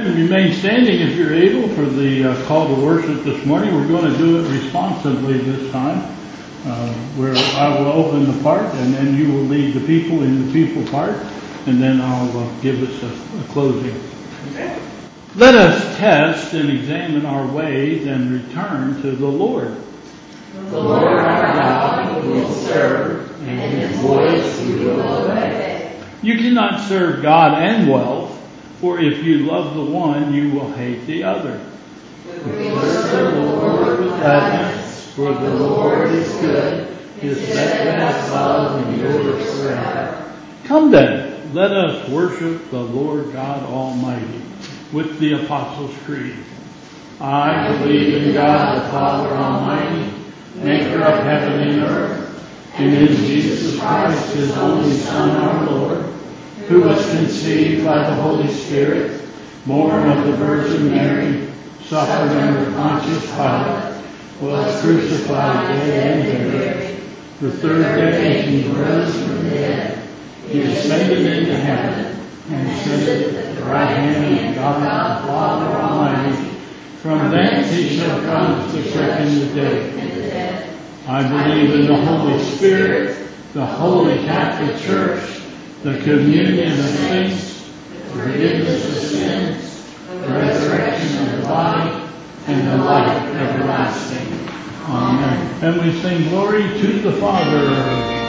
ahead and remain standing if you're able for the call to worship this morning. We're going to do it responsibly this time, where I will open the part and then you will lead the people in the people part, and then I'll give us a closing. Okay. Let us test and examine our ways and return to the Lord. The Lord our God we will serve, and His voice we will obey. You cannot serve God and wealth, for if you love the one, you will hate the other. We will serve the Lord with gladness, for the Lord is good. His steadfast love endures forever. Come then, let us worship the Lord God Almighty with the Apostles' Creed. I believe in God the Father Almighty, maker of heaven and earth, and in Jesus Christ, His only Son, our Lord, who was conceived by the Holy Spirit, born of the Virgin Mary, suffered under Pontius Pilate, was crucified, dead, and buried. The third day He rose from the dead. He ascended into heaven, and sitteth at the right hand of God the Father Almighty. From thence He shall come to quicken the dead. I believe in the Holy Spirit, the Holy Catholic Church, the communion of saints, the forgiveness of sins, the resurrection of the body, and the life everlasting. Amen. And we sing glory to the Father.